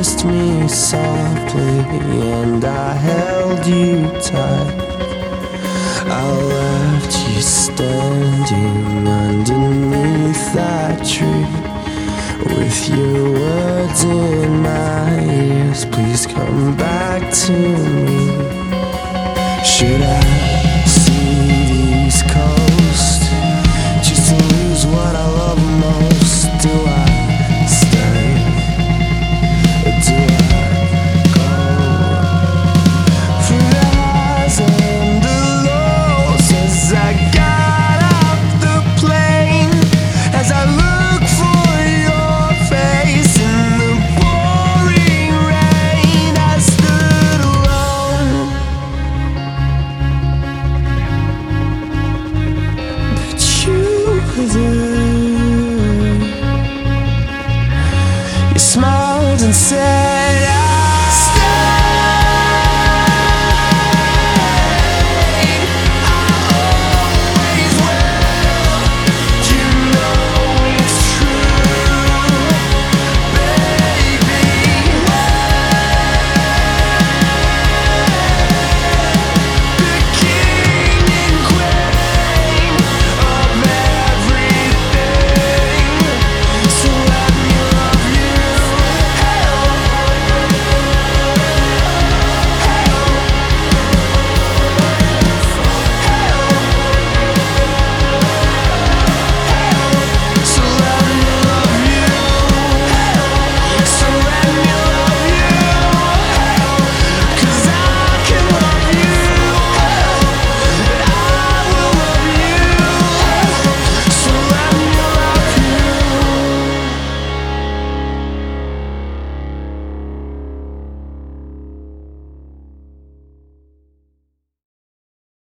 kissed me softly and I held you tight. I left you standing underneath that tree with your words in my ears. Please come back to me. Should I see the East Coast just to lose what I love most? Do I stay or do I go? Through the highs and the lows as I got off the plane, as I look for your face in the pouring rain, I stood alone. But you were there. You smiled and said